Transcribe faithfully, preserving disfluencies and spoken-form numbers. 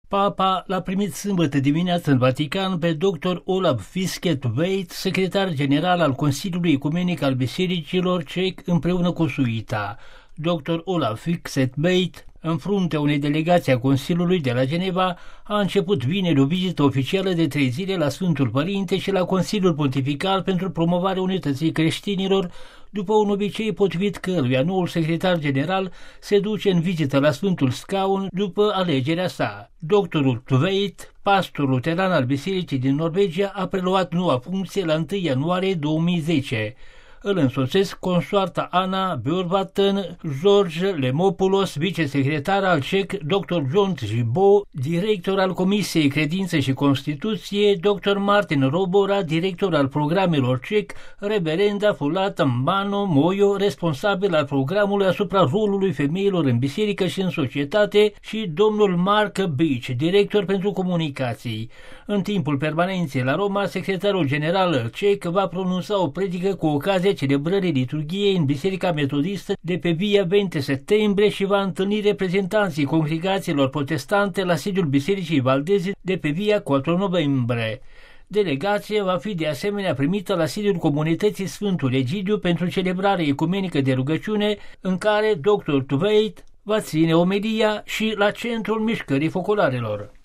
Papa l-a primit sâmbătă dimineață în Vatican pe doctor Olav Fisket-Waite, secretar general al Consiliului Ecumenic al Bisericilor Cec, împreună cu suita. doctor Olav Fisket-Waite, în fruntea unei delegații a Consiliului de la Geneva, a început vineri o vizită oficială de trei zile la Sfântul Părinte și la Consiliul Pontifical pentru promovarea unității creștinilor, după un obicei potrivit căruia noul secretar general se duce în vizită la Sfântul Scaun după alegerea sa. Doctorul Tveit, pastor luteran al Bisericii din Norvegia, a preluat noua funcție la întâi ianuarie două mii zece. Îl însoțesc consoarta Ana Bjorvatten, George Lemopoulos, vicesecretar al C E C, doctor John Gibo, director al Comisiei Credință și Constituție, doctor Martin Robora, director al programelor C E C, reverenda Fulata Mbano Moyo, responsabil al programului asupra rolului femeilor în biserică și în societate, și domnul Mark Beach, director pentru comunicații. În timpul permanenței la Roma, secretarul general C E C va pronunța o predică cu ocazia celebrării liturghiei în Biserica Metodistă de pe Via veinte septembrie și va întâlni reprezentanții congregațiilor protestante la sediul Bisericii Valdezi de pe Via patru noiembrie. Delegația va fi de asemenea primită la sediul comunității Sfântul Egidiu pentru celebrare ecumenică de rugăciune, în care doctor Tveit va ține omelia, și la centrul mișcării focolarelor.